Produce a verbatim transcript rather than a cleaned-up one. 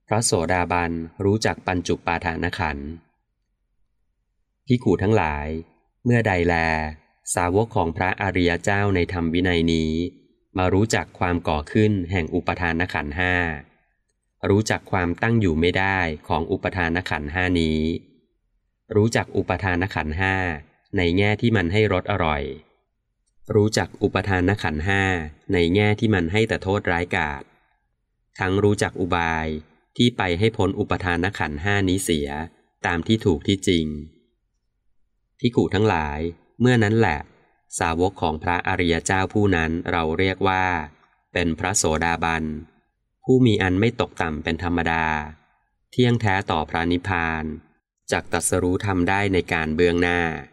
พระโสดาบันรู้จักปัญจุปาทานขันธ์ภิกขุทั้งหลายเมื่อใดแลสาวกของพระอริยเจ้าในธรรมวินัยนี้มารู้จักความก่อขึ้นแห่งอุปทานขันธ์ห้ารู้จักความตั้งอยู่ไม่ได้ของอุปทานขันธ์ห้านี้รู้จักอุปทานขันธ์ห้าในแง่ที่มันให้รสอร่อยรู้จักอุปทานขันธ์ห้าในแง่ที่มันให้แต่โทษร้ายกาจทั้งรู้จักอุบายที่ไปให้พ้นอุปทานขันธ์ห้านี้เสียตามที่ถูกที่จริงภิกขุทั้งหลายเมื่อนั้นแหละสาวกของพระอริยเจ้าผู้นั้นเราเรียกว่าเป็นพระโสดาบันผู้มีอันไม่ตกต่ำเป็นธรรมดาเที่ยงแท้ต่อพระนิพพานจักตรัสรู้ธรรมได้ในการเบื้องหน้า